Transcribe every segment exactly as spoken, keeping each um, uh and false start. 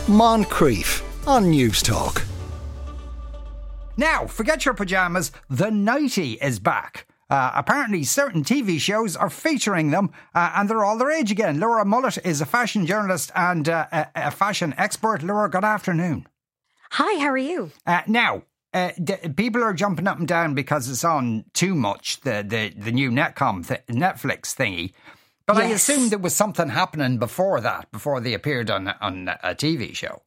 Moncrief on News Talk. Now, forget your pyjamas, the nightie is back. Uh, apparently certain T V shows are featuring them uh, and they're all their age again. Laura Mullet is a fashion journalist and uh, a, a fashion expert. Laura, good afternoon. Hi, how are you? Uh, now, uh, d- people are jumping up and down because it's on too much, the, the, the new Netcom th- Netflix thingy. But yes. I assumed there was something happening before that, before they appeared on, on a T V show.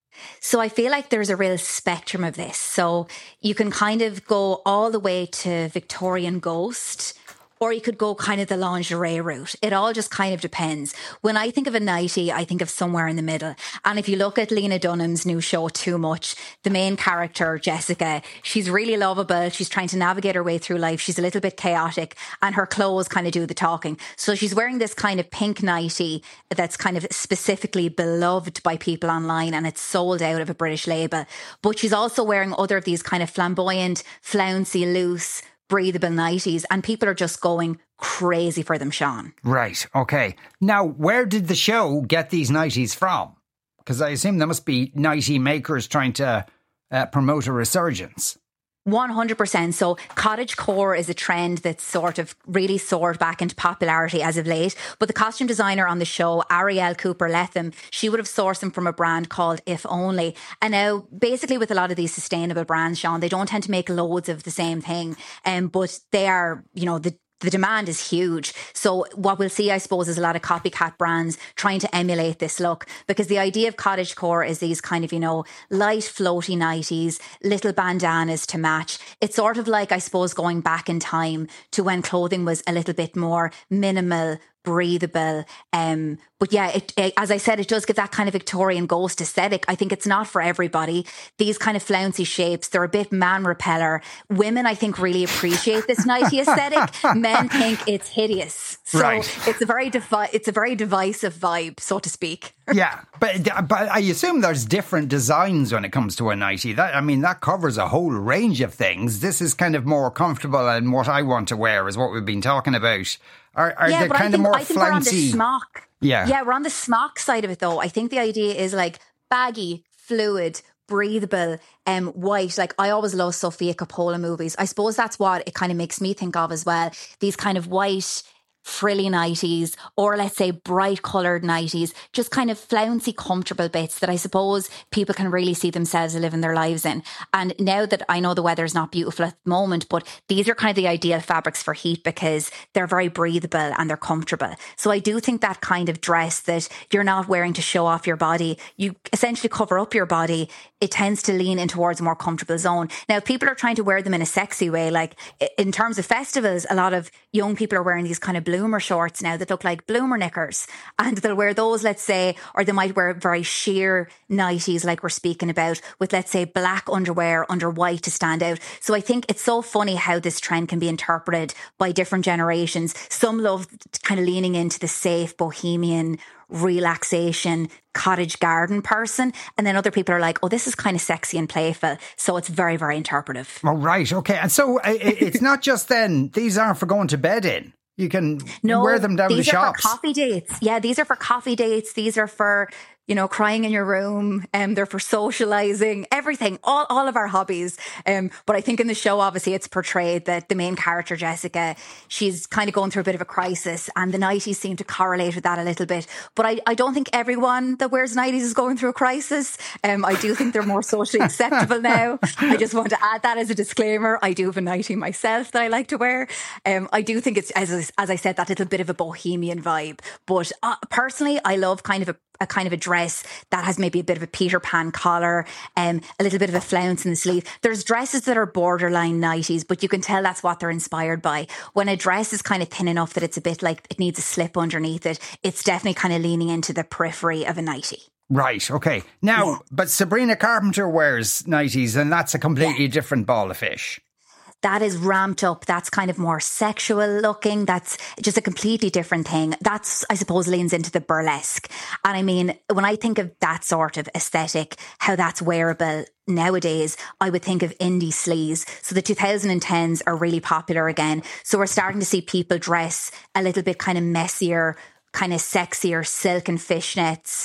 So I feel like there's a real spectrum of this. So you can kind of go all the way to Victorian Ghost, or you could go kind of the lingerie route. It all just kind of depends. When I think of a nightie, I think of somewhere in the middle. And if you look at Lena Dunham's new show, Too Much, the main character, Jessica, she's really lovable. She's trying to navigate her way through life. She's a little bit chaotic and her clothes kind of do the talking. So she's wearing this kind of pink nightie that's kind of specifically beloved by people online, and it's sold out of a British label. But she's also wearing other of these kind of flamboyant, flouncy, loose, breathable nighties, and people are just going crazy for them, Sean. Right, okay. Now, where did the show get these nighties from? Because I assume there must be nightie makers trying to uh, promote a resurgence. one hundred percent. So cottagecore is a trend that's sort of really soared back into popularity as of late. But the costume designer on the show, Arielle Cooper Letham, she would have sourced them from a brand called If Only. And now, basically with a lot of these sustainable brands, Sean, they don't tend to make loads of the same thing. Um, but they are, you know, the The demand is huge. So what we'll see, I suppose, is a lot of copycat brands trying to emulate this look, because the idea of cottagecore is these kind of, you know, light floaty nighties, little bandanas to match. It's sort of like, I suppose, going back in time to when clothing was a little bit more minimal, breathable. Um, but yeah, it, it, as I said, it does give that kind of Victorian ghost aesthetic. I think it's not for everybody. These kind of flouncy shapes, they're a bit man repeller. Women, I think, really appreciate this nightie aesthetic. Men think it's hideous. So right. it's a very devi- it's a very divisive vibe, so to speak. Yeah, but but I assume there's different designs when it comes to a nightie. That I mean, that covers a whole range of things. This is kind of more comfortable, and what I want to wear is what we've been talking about. Are, are yeah, they but kind I think, of more I think flouncy? We're on the smock. Yeah. Yeah, we're on the smock side of it, though. I think the idea is like baggy, fluid, breathable, um, white. Like, I always love Sofia Coppola movies. I suppose that's what it kind of makes me think of as well. These kind of white, frilly nighties, or let's say bright coloured nighties, just kind of flouncy, comfortable bits that I suppose people can really see themselves living their lives in. And now that I know the weather's not beautiful at the moment, but these are kind of the ideal fabrics for heat because they're very breathable and they're comfortable. So I do think that kind of dress that you're not wearing to show off your body, you essentially cover up your body, it tends to lean in towards a more comfortable zone. Now, if people are trying to wear them in a sexy way, like in terms of festivals, a lot of young people are wearing these kind of bloomer shorts now that look like bloomer knickers, and they'll wear those, let's say, or they might wear very sheer nighties like we're speaking about with, let's say, black underwear under white to stand out. So I think it's so funny how this trend can be interpreted by different generations. Some love kind of leaning into the safe bohemian relaxation cottage garden person, and then other people are like, oh, this is kind of sexy and playful. So it's very, very interpretive. Oh, right, okay. And so it's not just then, these aren't for going to bed in. You can no, wear them down the shops. These are for coffee dates. Yeah, these are for coffee dates. These are for, you know, crying in your room. Um, they're for socializing, everything, all, all of our hobbies. Um, but I think in the show, obviously, it's portrayed that the main character, Jessica, she's kind of going through a bit of a crisis, and the nighties seem to correlate with that a little bit. But I, I don't think everyone that wears nighties is going through a crisis. Um, I do think they're more socially acceptable now. I just want to add that as a disclaimer. I do have a nightie myself that I like to wear. Um, I do think it's, as, as I said, that little bit of a bohemian vibe. But uh, personally, I love kind of a a kind of a dress that has maybe a bit of a Peter Pan collar, um, a little bit of a flounce in the sleeve. There's dresses that are borderline nighties, but you can tell that's what they're inspired by. When a dress is kind of thin enough that it's a bit like it needs a slip underneath it, it's definitely kind of leaning into the periphery of a nightie. Right, okay. Now, yeah. But Sabrina Carpenter wears nighties, and that's a completely yeah. different ball of fish. That is ramped up. That's kind of more sexual looking. That's just a completely different thing. That's, I suppose, leans into the burlesque. And I mean, when I think of that sort of aesthetic, how that's wearable nowadays, I would think of indie sleaze. So the twenty tens are really popular again. So we're starting to see people dress a little bit kind of messier, kind of sexier, silk and fishnets,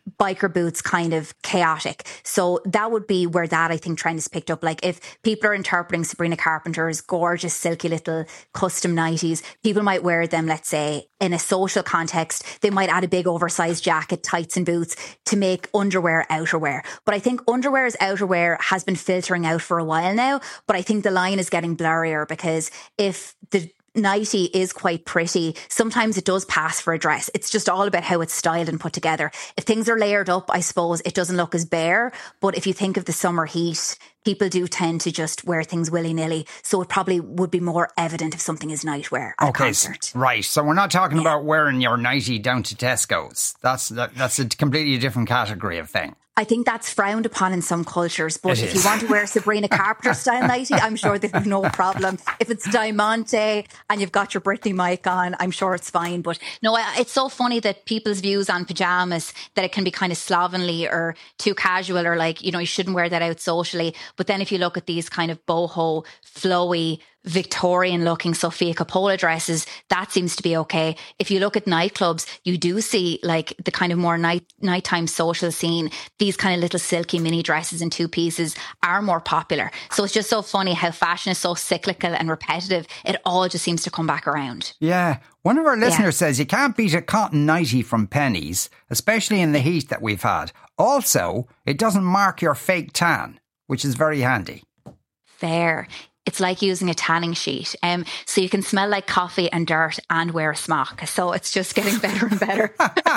biker boots kind of chaotic. So that would be where that, I think, trend is picked up. Like if people are interpreting Sabrina Carpenter's gorgeous, silky little custom nighties, people might wear them, let's say, in a social context. They might add a big oversized jacket, tights and boots to make underwear outerwear. But I think underwear as outerwear has been filtering out for a while now. But I think the line is getting blurrier, because if the nightie is quite pretty, sometimes it does pass for a dress. It's just all about how it's styled and put together. If things are layered up, I suppose it doesn't look as bare. But if you think of the summer heat, people do tend to just wear things willy-nilly. So it probably would be more evident if something is nightwear at okay, a concert. Right. So we're not talking yeah. about wearing your nightie down to Tesco's. That's that, that's a completely different category of thing. I think that's frowned upon in some cultures, but It if is. you want to wear Sabrina Carpenter style nightie, I'm sure there's no problem. If it's Diamante and you've got your Britney mic on, I'm sure it's fine. But no, I- it's so funny that people's views on pajamas, that it can be kind of slovenly or too casual, or like, you know, you shouldn't wear that out socially. But then if you look at these kind of boho, flowy, Victorian looking Sofia Coppola dresses, that seems to be okay. If you look at nightclubs, you do see like the kind of more night nighttime social scene, these kind of little silky mini dresses and two pieces are more popular. So it's just so funny how fashion is so cyclical and repetitive. It all just seems to come back around. Yeah. One of our listeners Yeah. says you can't beat a cotton nightie from Penneys, especially in the heat that we've had. Also, it doesn't mark your fake tan, which is very handy. Fair. It's like using a tanning sheet. Um, so you can smell like coffee and dirt and wear a smock. So it's just getting better and better.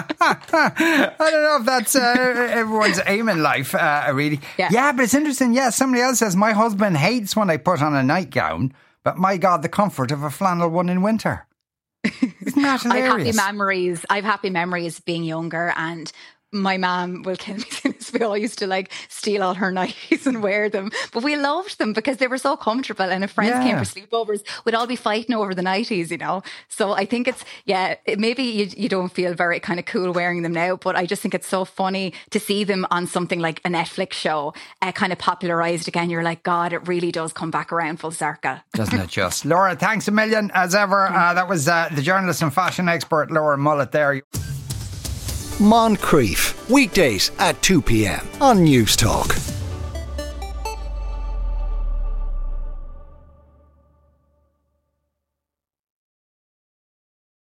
I don't know if that's uh, everyone's aim in life, uh, really. Yeah. yeah, but it's interesting. Yeah, somebody else says, my husband hates when I put on a nightgown, but my God, the comfort of a flannel one in winter. Isn't that hilarious? I've happy memories. I've happy memories being younger, and my mum will kill me since we all used to like steal all her nighties and wear them. But we loved them because they were so comfortable, and if friends Yeah. came for sleepovers, we'd all be fighting over the nighties, you know. So I think it's, yeah, it, maybe you, you don't feel very kind of cool wearing them now, but I just think it's so funny to see them on something like a Netflix show, uh, kind of popularised again. You're like, God, it really does come back around full circle. Doesn't it just? Laura, thanks a million as ever. Uh, that was uh, the journalist and fashion expert, Laura Mullet there. Moncrief, weekdays at two p.m. on News Talk.